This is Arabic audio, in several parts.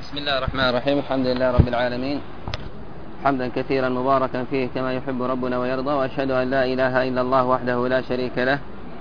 بسم الله الرحمن الرحيم. الحمد لله رب العالمين، حمدا كثيرا مباركا فيه كما يحب ربنا ويرضى، وأشهد أن لا إله إلا الله وحده لا شريك له،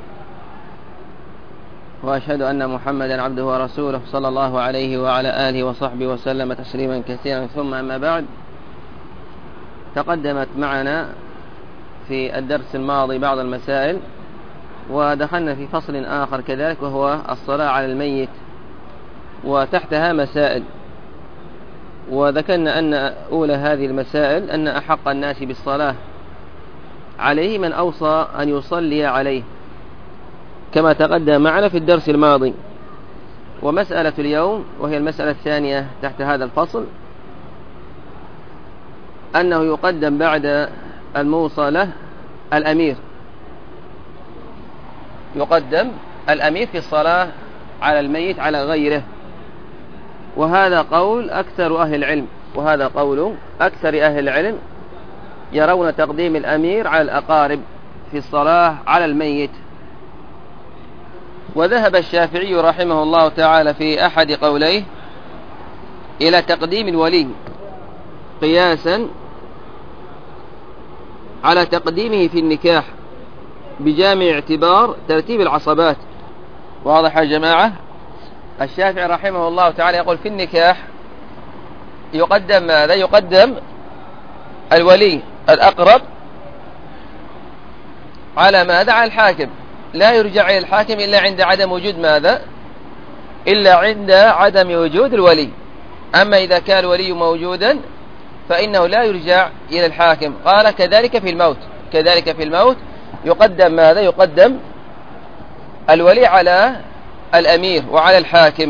وأشهد أن محمدا عبده ورسوله صلى الله عليه وعلى آله وصحبه وسلم تسليما كثيرا. ثم أما بعد، تقدمت معنا في الدرس الماضي بعض المسائل، ودخلنا في فصل آخر كذلك وهو الصلاة على الميت، وتحتها مسائل. وذكرنا أن أولى هذه المسائل أن أحق الناس بالصلاة عليه من أوصى أن يصلي عليه كما تقدم معنا في الدرس الماضي. ومسألة اليوم وهي المسألة الثانية تحت هذا الفصل أنه يقدم بعد الموصى له الأمير، يقدم الأمير في الصلاة على الميت على غيره، وهذا قول أكثر أهل العلم، وهذا قول أكثر أهل العلم يرون تقديم الأمير على الأقارب في الصلاة على الميت. وذهب الشافعي رحمه الله تعالى في أحد قوليه إلى تقديم الولي قياسا على تقديمه في النكاح بجامع اعتبار ترتيب العصبات. واضح يا جماعة؟ الشافعي رحمه الله تعالى يقول في النكاح يقدم ماذا؟ يقدم الولي الأقرب على ماذا؟ على الحاكم. لا يرجع إلى الحاكم إلا عند عدم وجود ماذا؟ إلا عند عدم وجود الولي. أما إذا كان الولي موجودا فإنه لا يرجع إلى الحاكم. قال كذلك في الموت، كذلك في الموت يقدم ماذا؟ يقدم الولي على الأمير وعلى الحاكم.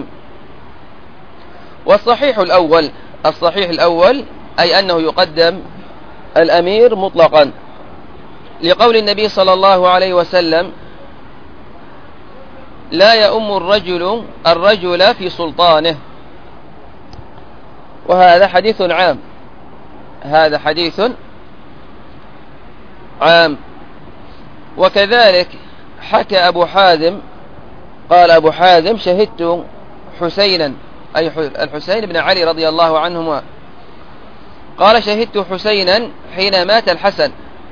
والصحيح الأول، الصحيح الأول أي أنه يقدم الأمير مطلقا، لقول النبي صلى الله عليه وسلم لا يؤم الرجل في سلطانه. وهذا حديث عام، هذا حديث عام. وكذلك حكى أبو حازم، قال أبو حازم شهدت حسينا، أي الحسين بن علي رضي الله عنهما، قال شهدت حسينا حين مات الحسن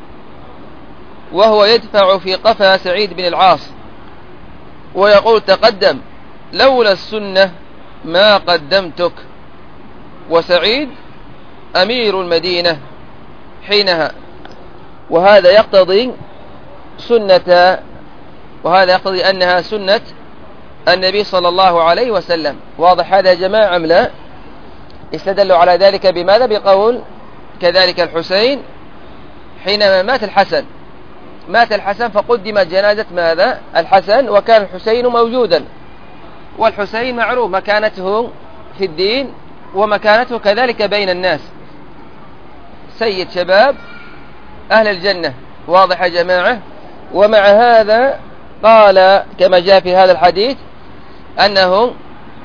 وهو يدفع في قفا سعيد بن العاص ويقول تقدم لولا السنة ما قدمتك. وسعيد أمير المدينة حينها، وهذا يقتضي سنة، وهذا يقتضي أنها سنة النبي صلى الله عليه وسلم. واضح هذا يا جماعة أم لا؟ استدلوا على ذلك بماذا؟ بقول كذلك الحسين حينما مات الحسن، مات الحسن فقدمت جنازة ماذا؟ الحسن، وكان الحسين موجودا، والحسين معروف مكانته في الدين ومكانته كذلك بين الناس، سيد شباب أهل الجنة. واضح يا جماعة؟ ومع هذا قال كما جاء في هذا الحديث أنه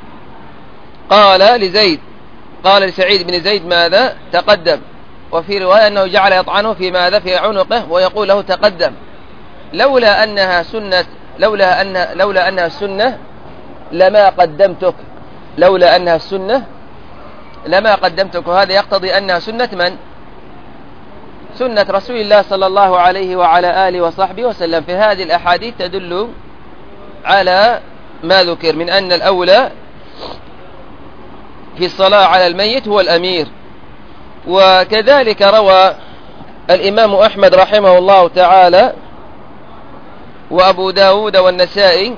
قال لزيد، قال لسعيد بن زيد ماذا؟ تقدم. وفي رواية أنه جعل يطعنه في ماذا؟ في عنقه ويقول له تقدم. لولا أنها سنة، لولا أنها السنة لما قدمتك، لولا أنها السنة لما قدمتك. وهذا يقتضي أنها سنة من؟ سنة رسول الله صلى الله عليه وعلى آله وصحبه وسلم. في هذه الأحاديث تدل على ما ذكر من أن الأولى في الصلاة على الميت هو الأمير. وكذلك روى الإمام أحمد رحمه الله تعالى وأبو داود والنسائي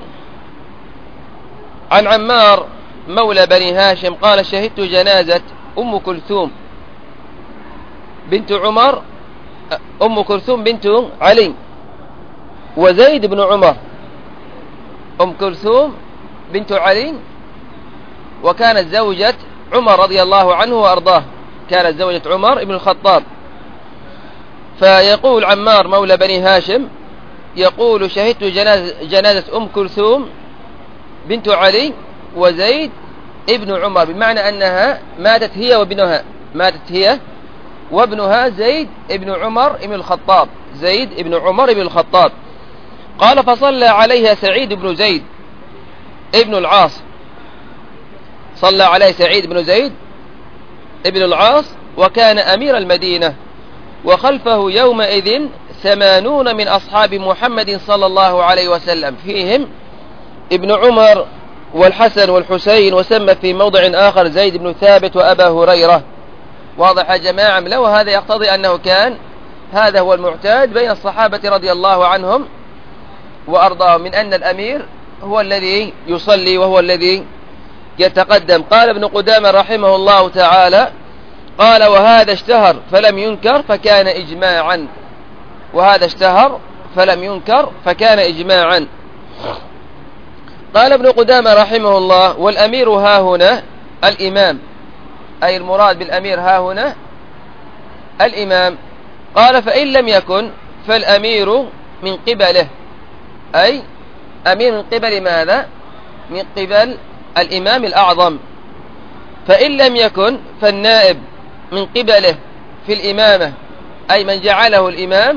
عن عمار مولى بني هاشم قال شهدت جنازة أم كلثوم بنت عمر، أم كلثوم بنت علي وزيد بن عمر، أم كلثوم بنت علي وكانت زوجة عمر رضي الله عنه وأرضاه، كانت زوجة عمر بن الخطاب. فيقول عمار مولى بني هاشم يقول شهدت جنازة أم كلثوم بنت علي وزيد ابن عمر، بمعنى أنها ماتت هي وابنها، ماتت هي وابنها زيد ابن عمر ابن الخطاب، زيد ابن عمر ابن الخطاب. قال فصلى عليها سعيد بن زيد ابن العاص صلى عليه سعيد بن زيد ابن العاص وكان أمير المدينة، وخلفه يومئذ 80 من أصحاب محمد صلى الله عليه وسلم، فيهم ابن عمر والحسن والحسين، وسمى في موضع آخر زيد بن ثابت وأبا هريرة. واضح يا جماعة؟ لو هذا يقتضي أنه كان هذا هو المعتاد بين الصحابة رضي الله عنهم وأرضاهم، من أن الأمير هو الذي يصلي وهو الذي يتقدم. قال ابن قدامة رحمه الله تعالى: قال وهذا اشتهر فلم ينكر فكان إجماعا. وهذا اشتهر فلم ينكر فكان إجماعا. قال ابن قدامة رحمه الله: والأمير ها هنا الإمام، أي المراد بالأمير ها هنا الإمام. قال فإن لم يكن فالأمير من قبله، أي أمير من قبل ماذا؟ من قبل الإمام الأعظم. فإن لم يكن فالنائب من قبله في الإمامة، أي من جعله الإمام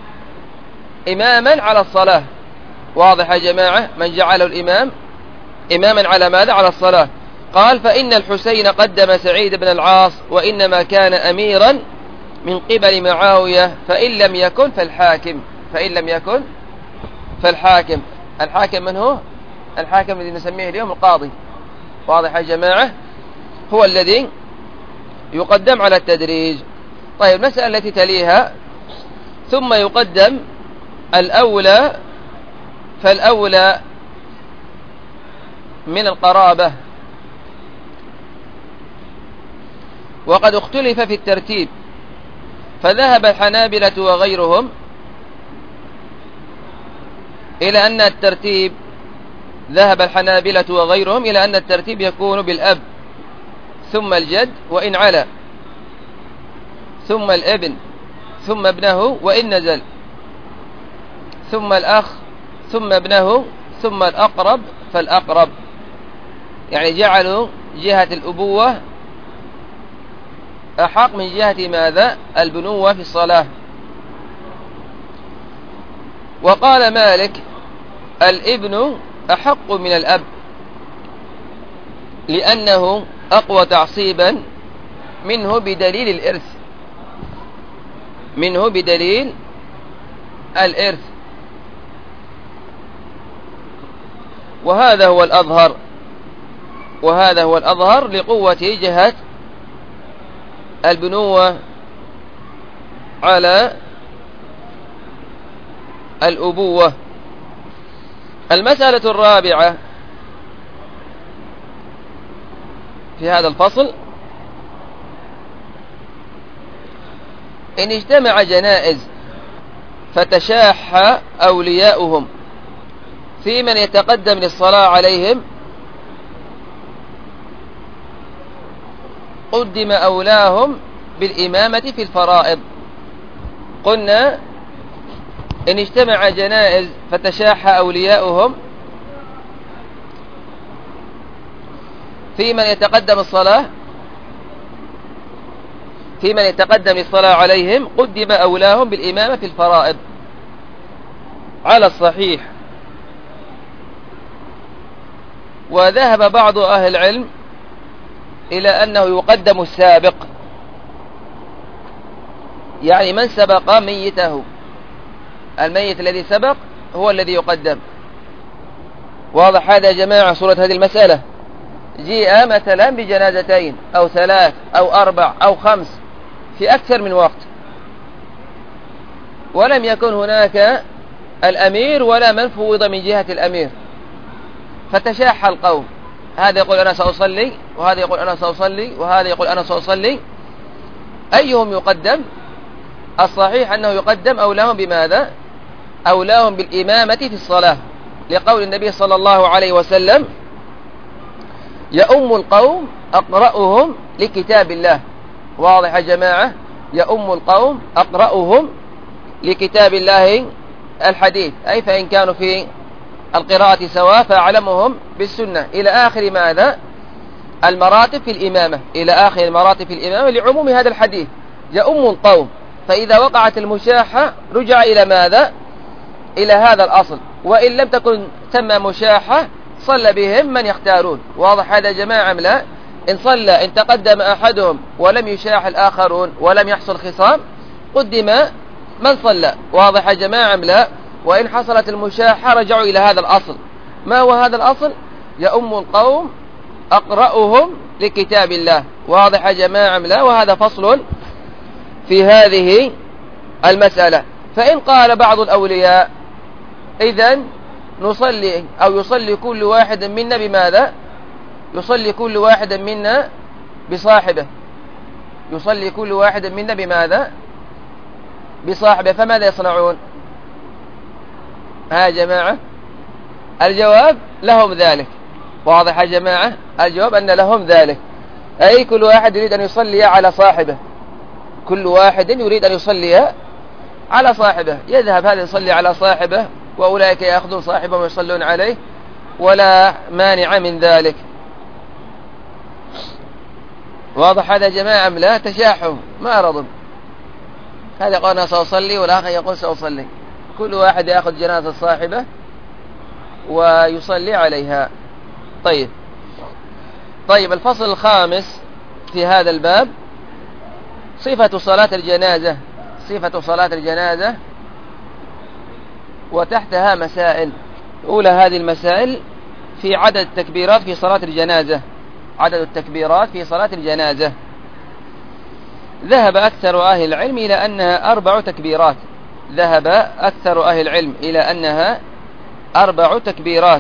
إماما على الصلاة. واضح يا جماعة؟ من جعله الإمام إماما على ماذا؟ على الصلاة. قال فإن الحسين قدم سعيد بن العاص وإنما كان أميرا من قبل معاوية، فإن لم يكن فالحاكم. فإن لم يكن فالحاكم. الحاكم من هو؟ الحاكم الذي نسميه اليوم القاضي. واضح يا جماعة؟ هو الذي يقدم على التدريج. طيب المسألة التي تليها: ثم يقدم الأولى فالأولى من القرابة. وقد اختلف في الترتيب، فذهب الحنابلة وغيرهم إلى أن الترتيب يكون بالأب ثم الجد وإن علا، ثم الابن، ثم ابنه وإن نزل، ثم الأخ، ثم ابنه، ثم الأقرب فالأقرب. يعني جعلوا جهة الأبوة أحق من جهة ماذا؟ البنوة في الصلاة. وقال مالك: الابن أحق من الأب، لأنه أقوى تعصيبا منه بدليل الإرث. وهذا هو الأظهر لقوة جهة البنوة على الأبوة. المسألة الرابعة في هذا الفصل: إن اجتمع جنائز فتشاح أولياؤهم في من يتقدم للصلاة عليهم، قدم أولاهم بالإمامة في الفرائض. قلنا إن اجتمع جنائز فتشاح أولياؤهم في من يتقدم للصلاة عليهم، قدم أولاهم بالإمامة في الفرائض على الصحيح. وذهب بعض أهل العلم إلى أنه يقدم السابق، يعني من سبق ميته، الميت الذي سبق هو الذي يقدم. واضح هذا يا جماعة؟ صورة هذه المسألة: جيء مثلا بجنازتين أو 3 أو 4 أو 5 في أكثر من وقت، ولم يكن هناك الأمير ولا من فوض من جهة الأمير، فتشاح القوم، هذا يقول أنا سأصلي، وهذا يقول أنا سأصلي، وهذا يقول أنا سأصلي. أيهم يقدم؟ الصحيح أنه يقدم أولاهم بماذا؟ أولاهم بالإمامة في الصلاة، لقول النبي صلى الله عليه وسلم: يؤم القوم أقرأهم لكتاب الله. واضح يا جماعة؟ يؤم القوم أقرأهم لكتاب الله الحديث، أي فإن كانوا في القراءة سواء فأعلمهم بالسنة، إلى آخر ماذا؟ المراتب في الإمامة، إلى آخر المراتب في الإمامة، لعموم هذا الحديث: يؤم القوم. فإذا وقعت المشاحة رجع إلى ماذا؟ إلى هذا الأصل. وإن لم تكن ثم مشاحة صلى بهم من يختارون. واضح هذا يا جماعة أم لا؟ إن تقدم أحدهم ولم يشاح الآخرون ولم يحصل خصام قدم من صلى. واضح يا جماعة أم لا؟ وإن حصلت المشاحة رجعوا إلى هذا الأصل. ما هو هذا الأصل؟ يؤم القوم أقرأهم لكتاب الله. واضح يا جماعة أم لا؟ وهذا فصل في هذه المسألة. فإن قال بعض الأولياء إذن نصلي أو يصلي كل واحد منا بماذا؟ يصلي كل واحد منا بصاحبه. يصلي كل واحد منا بماذا؟ بصاحبه. فماذا يصنعون؟ ها يا جماعة؟ الجواب لهم ذلك. واضح يا جماعة؟ الجواب أن لهم ذلك، أي كل واحد يريد أن يصلي على صاحبه. كل واحد يريد أن يصلي على صاحبه، يذهب هذا يصلي على صاحبه وأولئك يأخذون صاحبهم ويصلون عليه، ولا مانع من ذلك. واضح هذا يا جماعة أم لا؟ تشاحوا ما رضوا. هذا يقول أنا سأصلي والآخر يقول سأصلي، كل واحد يأخذ جنازة صاحبه ويصلي عليها. طيب الفصل الخامس في هذا الباب صفة صلاة الجنازة. صفة صلاة الجنازة، وتحتها مسائل. أولى هذه المسائل في عدد التكبيرات في صلاة الجنازة. عدد التكبيرات في صلاة الجنازة. ذهب أكثر أهل العلم إلى أنها 4 تكبيرات. ذهب أكثر أهل العلم إلى أنها 4 تكبيرات.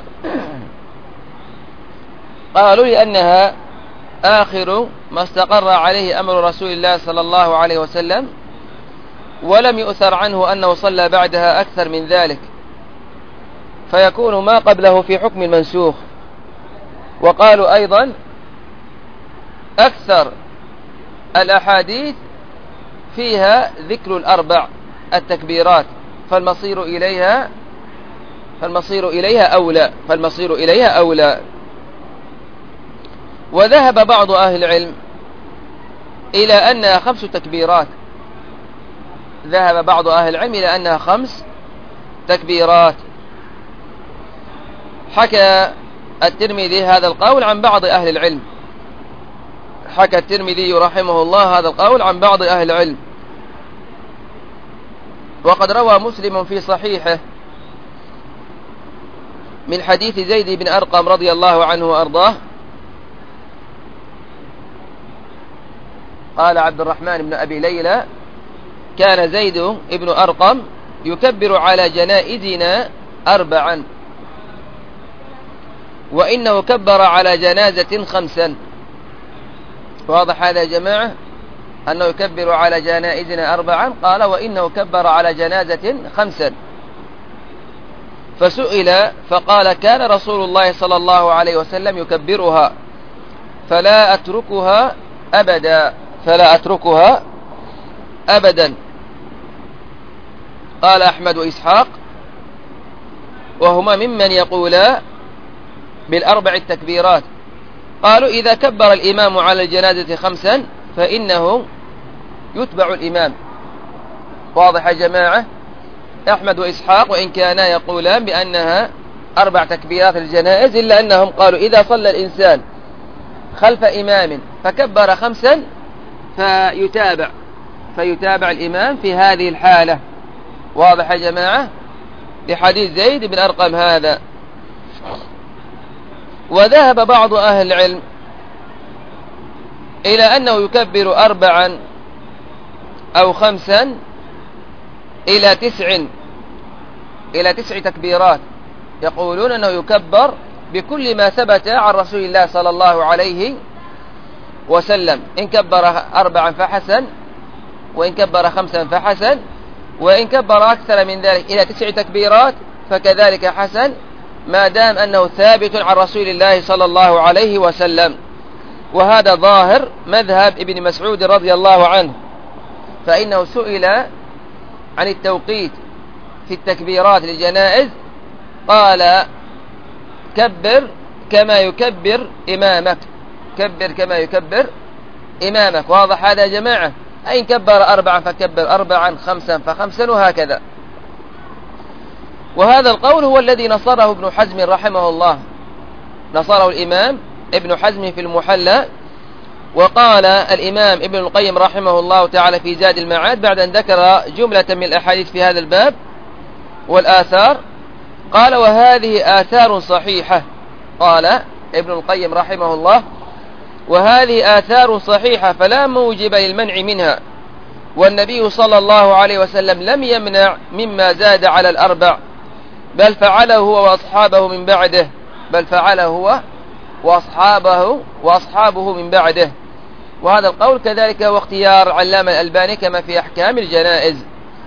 قالوا لأنها آخر ما استقر عليه أمر رسول الله صلى الله عليه وسلم، ولم يؤثر عنه أنه صلى بعدها أكثر من ذلك، فيكون ما قبله في حكم المنسوخ. وقالوا أيضا أكثر الأحاديث فيها ذكر ال4 التكبيرات، فالمصير إليها أولى. وذهب بعض أهل العلم إلى أنها 5 تكبيرات. ذهب بعض أهل العلم إلى أنها 5 تكبيرات. حكى الترمذي هذا القول عن بعض أهل العلم. حكى الترمذي رحمه الله هذا القول عن بعض أهل العلم. وقد روى مسلم في صحيحه من حديث زيد بن أرقم رضي الله عنه وأرضاه قال عبد الرحمن بن أبي ليلى: كان زيد بن أرقم يكبر على جنائزنا 4، وإنه كبر على جنازة 5. واضح هذا يا جماعة؟ أنه يكبر على جنائزنا 4. قال: وإنه كبر على جنازة 5. فسئل فقال: كان رسول الله صلى الله عليه وسلم يكبرها فلا أتركها أبدا. قال أحمد وإسحاق، وهما ممن يقولا بال4 التكبيرات. قالوا: إذا كبر الإمام على الجنازة 5 فإنه يتبع الإمام. واضح يا جماعة؟ أحمد وإسحاق وإن كانا يقولان بأنها 4 تكبيرات الجنائز، إلا أنهم قالوا إذا صلى الإنسان خلف إمام فكبر 5 فيتابع الإمام في هذه الحالة. واضح يا جماعة؟ لحديث زيد بن أرقم هذا. وذهب بعض أهل العلم إلى أنه يكبر 4 أو 5 إلى 9 تكبيرات. يقولون أنه يكبر بكل ما ثبت عن رسول الله صلى الله عليه وسلم. إن كبر 4 فحسن، وإن كبر 5 فحسن، وإن كبر أكثر من ذلك إلى 9 تكبيرات فكذلك حسن، ما دام أنه ثابت عن رسول الله صلى الله عليه وسلم. وهذا ظاهر مذهب ابن مسعود رضي الله عنه، فإنه سئل عن التوقيت في التكبيرات للجنائز قال: كبر كما يكبر إمامك. كبر كما يكبر إمامك. واضح هذا يا جماعة؟ أين كبر 4 فكبر 4، 5 ف5، وهكذا. وهذا القول هو الذي نصره ابن حزم رحمه الله، نصره الإمام ابن حزم في المحلى. وقال الإمام ابن القيم رحمه الله تعالى في زاد المعاد بعد أن ذكر جملة من الأحاديث في هذا الباب والآثار، قال: وهذه آثار صحيحة. قال ابن القيم رحمه الله: وهذه آثار صحيحة فلا موجب للمنع منها، والنبي صلى الله عليه وسلم لم يمنع مما زاد على الأربع، بل فعله هو وأصحابه من بعده، وأصحابه من بعده. وهذا القول كذلك هو اختيار علامة الألباني كما في أحكام الجنائز.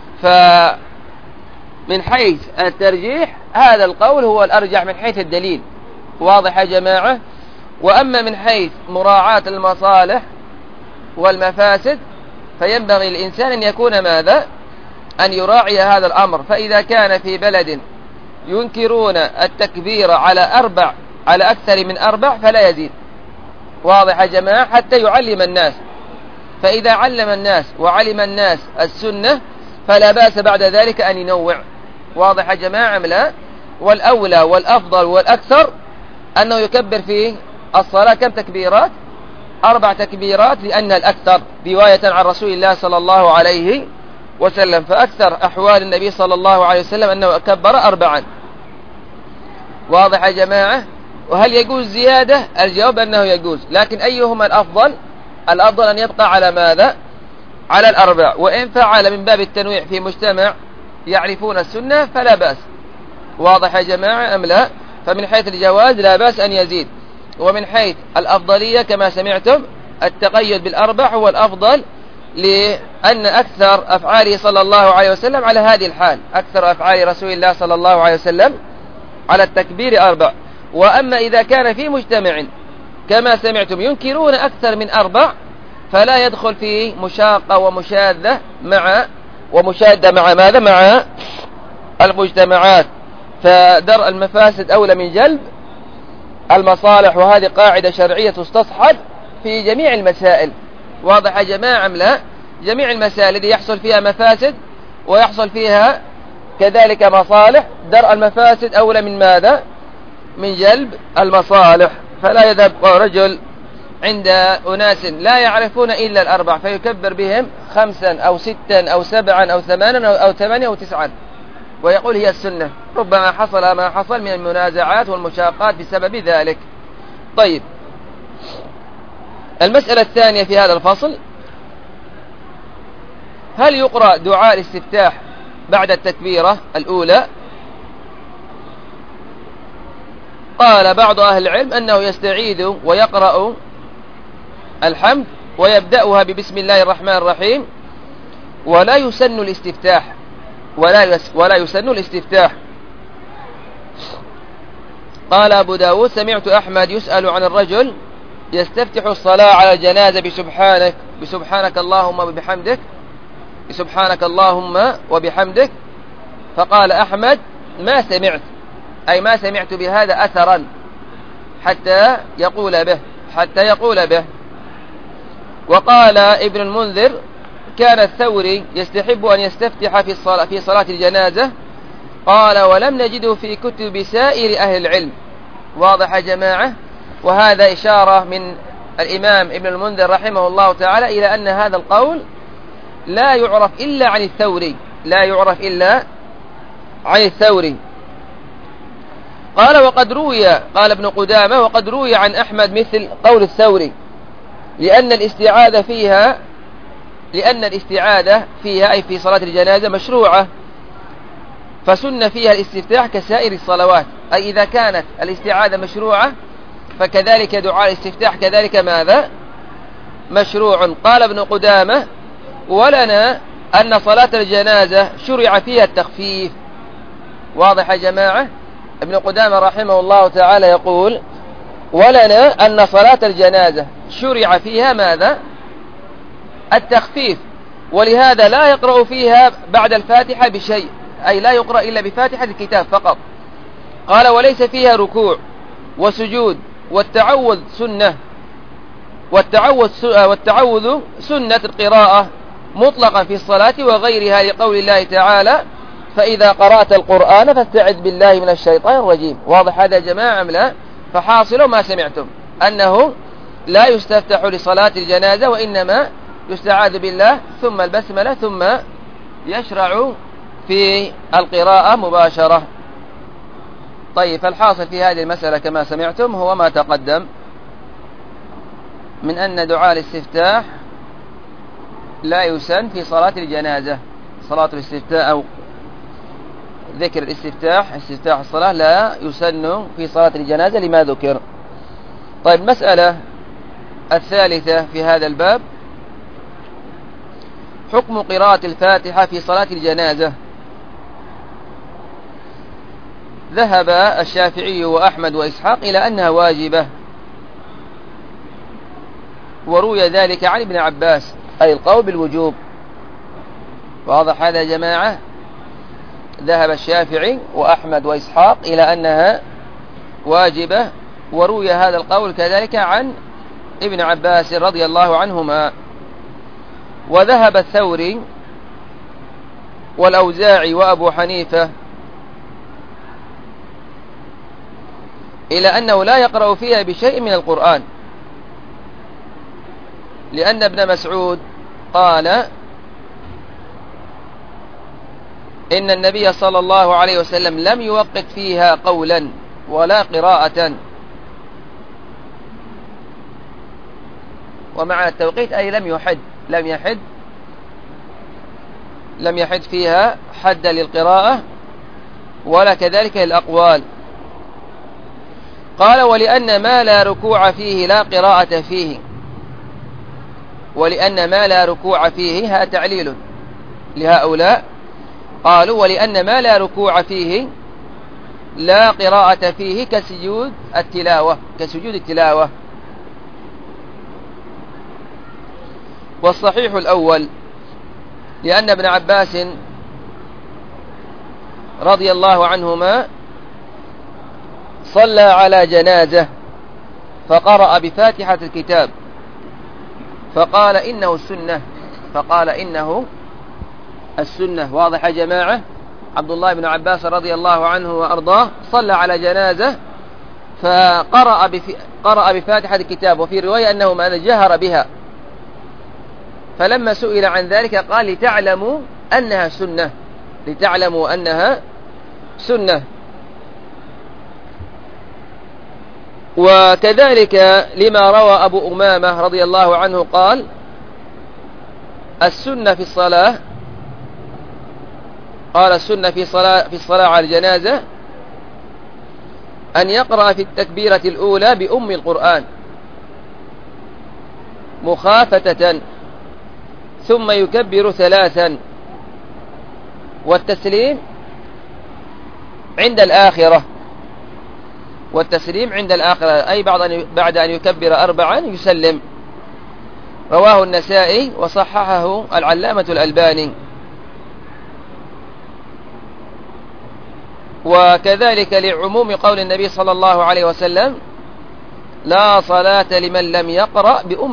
فمن حيث الترجيح هذا القول هو الأرجح من حيث الدليل، واضح يا جماعة. وأما من حيث مراعاة المصالح والمفاسد فينبغي الإنسان أن يكون ماذا؟ أن يراعي هذا الأمر. فإذا كان في بلد ينكرون التكبير على أكثر من 4 فلا يزيد، واضح يا جماعة، حتى يعلم الناس. فإذا علم الناس وعلم الناس السنة فلا بأس بعد ذلك أن ينوع، واضح يا جماعة أم لا؟ والأولى والأفضل والأكثر أنه يكبر في الصلاة كم تكبيرات؟ 4 تكبيرات، لأنها الأكثر رواية عن رسول الله صلى الله عليه وسلم. فأكثر أحوال النبي صلى الله عليه وسلم أنه كبر 4. واضح يا جماعة؟ وهل يجوز زيادة؟ الجواب أنه يجوز، لكن أيهما الأفضل؟ الأفضل أن يبقى على ماذا؟ على 4. وإن فعل من باب التنويع في مجتمع يعرفون السنة فلا بأس، واضح يا جماعة أم لا؟ فمن حيث الجواز لا بأس أن يزيد، ومن حيث الأفضلية كما سمعتم التقيد بال4 هو الأفضل، لأن أكثر أفعاله صلى الله عليه وسلم على هذه الحال، أكثر أفعال رسول الله صلى الله عليه وسلم على التكبير 4. وأما إذا كان في مجتمع كما سمعتم ينكرون أكثر من 4 فلا يدخل فيه مشاقة ومشادة مع ماذا؟ مع المجتمعات. فدرء المفاسد أولى من جلب المصالح، وهذه قاعدة شرعية تستصحب في جميع المسائل، واضح يا جماعة أم لا؟ جميع المسائل التي يحصل فيها مفاسد ويحصل فيها كذلك مصالح، درء المفاسد أولى من ماذا؟ من جلب المصالح. فلا يذهب رجل عند أناس لا يعرفون إلا 4 فيكبر بهم 5 أو 6 أو 7 أو 8 أو 8 أو 9 ويقول هي السنة، ربما حصل ما حصل من المنازعات والمشاقات بسبب ذلك. طيب، المسألة الثانية في هذا الفصل: هل يقرأ دعاء الاستفتاح بعد التكبيرة الأولى؟ قال بعض أهل العلم أنه يستعيذ ويقرأ الحمد ويبدأها ببسم الله الرحمن الرحيم، ولا يسن الاستفتاح. قال أبو داود: سمعت أحمد يسأل عن الرجل يستفتح الصلاة على الجنازة بسبحانك اللهم وبحمدك، فقال أحمد: ما سمعت بهذا أثرا حتى يقول به. وقال ابن المنذر: كان الثوري يستحب أن يستفتح في صلاة الجنازة. قال: ولم نجده في كتب سائر أهل العلم. واضح يا جماعة؟ وهذا إشارة من الإمام ابن المنذر رحمه الله تعالى إلى أن هذا القول لا يعرف إلا عن الثوري. قال ابن قدامة: وقد روي عن أحمد مثل قول الثوري، لأن الاستعاذة فيها أي في صلاة الجنازة مشروعة، فسن فيها الاستفتاح كسائر الصلوات. أي إذا كانت الاستعاذة مشروعة فكذلك دعاء الاستفتاح كذلك ماذا؟ مشروع. قال ابن قدامة: ولنا أن صلاة الجنازة شرع فيها التخفيف. واضح يا جماعة؟ ابن قدامة رحمه الله تعالى يقول: ولنا أن صلاة الجنازة شرع فيها ماذا؟ التخفيف، ولهذا لا يقرأ فيها بعد الفاتحة بشيء، أي لا يقرأ إلا بفاتحة الكتاب فقط. قال: وليس فيها ركوع وسجود والتعوذ سنة القراءة مطلقا في الصلاة وغيرها، لقول الله تعالى: فإذا قرأت القرآن فاستعذ بالله من الشيطان الرجيم. واضح هذا يا جماعة أم لا؟ فحاصل ما سمعتم أنه لا يستفتح لصلاة الجنازة، وإنما يستعاذ بالله ثم البسملة ثم يشرع في القراءة مباشرة. طيب، فالحاصل في هذه المسألة كما سمعتم هو ما تقدم من أن دعاء الاستفتاح لا يسن في صلاة الجنازة. صلاة الاستفتاح أو ذكر الاستفتاح، استفتاح الصلاة، لا يسن في صلاة الجنازة لما ذكر. طيب، المسألة الثالثة في هذا الباب حكم قراءة الفاتحة في صلاة الجنازة. ذهب الشافعي وأحمد وإسحاق إلى أنها واجبة، وروي ذلك عن ابن عباس، أي القول بالوجوب. واضح هذا يا جماعة؟ ذهب الشافعي وأحمد وإسحاق إلى أنها واجبة، وروي هذا القول كذلك عن ابن عباس رضي الله عنهما. وذهب الثوري والأوزاعي وأبو حنيفة إلى أنه لا يقرأ فيها بشيء من القرآن، لأن ابن مسعود قال إن النبي صلى الله عليه وسلم لم يوقت فيها قولا ولا قراءة. ومعنى التوقيت أي لم يحد فيها حدا للقراءة ولا كذلك للأقوال. قال ولأن ما لا ركوع فيه لا قراءة فيه، ولأن ما لا ركوع فيه، ها تعليل لهؤلاء، قالوا ولأن ما لا ركوع فيه لا قراءة فيه كسجود التلاوة. والصحيح الأول، لأن ابن عباس رضي الله عنهما صلى على جنازة فقرأ بفاتحة الكتاب فقال إنه السنة. واضح يا جماعة؟ عبد الله بن عباس رضي الله عنه وأرضاه صلى على جنازة فقرأ بفاتحة الكتاب، وفي رواية أنه ما جهر بها، فلما سئل عن ذلك قال لتعلموا أنها سنة. وكذلك لما روى أبو أمامة رضي الله عنه قال السنة في الصلاة على الجنازة أن يقرأ في التكبيرة الأولى بأم القرآن مخافتة، ثم يكبر 3، والتسليم عند الآخرة، أي بعد أن يكبر 4 يسلم. رواه النسائي وصححه العلامة الألباني. وكذلك لعموم قول النبي صلى الله عليه وسلم لا صلاة لمن لم يقرأ بأم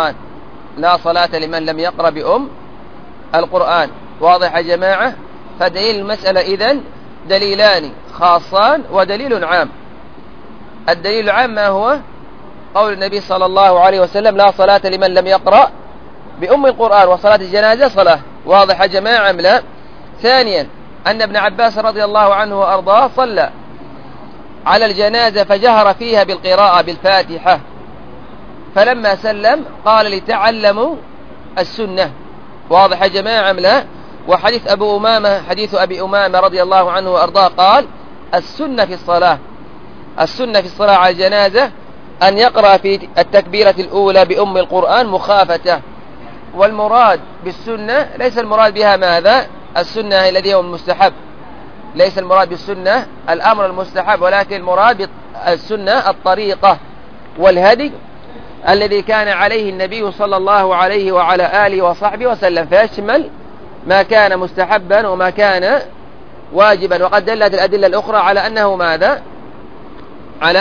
القرآن. واضح يا جماعة؟ فدليل المسألة إذن دليلان خاصان ودليل عام. الدليل العام ما هو؟ قول النبي صلى الله عليه وسلم لا صلاة لمن لم يقرأ بأم القرآن، وصلاة الجنازة صلاة. واضح يا جماعة أم لا؟ ثانيا أن ابن عباس رضي الله عنه وأرضاه صلى على الجنازة فجهر فيها بالقراءة بالفاتحة، فلما سلم قال لتعلموا السنة. واضح يا جماعة أم لا؟ وحديث حديث أبي أمامة رضي الله عنه وأرضاه قال السنة في الصلاة على الجنازة أن يقرأ في التكبيرة الأولى بأم القرآن مخافته. والمراد بالسنة ليس المراد بها ماذا؟ السنة الذي هو المستحب، ليس المراد بالسنة الأمر المستحب، ولكن المراد بالسنة الطريقة والهدي الذي كان عليه النبي صلى الله عليه وعلى آله وصحبه وسلم، فيشمل ما كان مستحبا وما كان واجبا. وقد دلت الأدلة الأخرى على أنه ماذا؟ على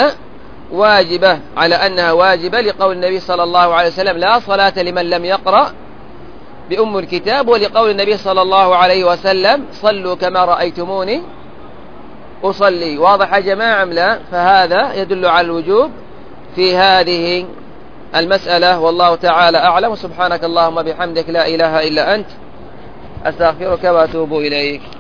أنها واجبة لقول النبي صلى الله عليه وسلم لا صلاة لمن لم يقرأ بأم الكتاب، ولقول النبي صلى الله عليه وسلم صلوا كما رأيتموني أصلي. واضح يا جماعة أم لا؟ فهذا يدل على الوجوب في هذه المسألة، والله تعالى أعلم. سبحانك اللهم بحمدك لا إله إلا أنت، أستغفرك وأتوب إليك.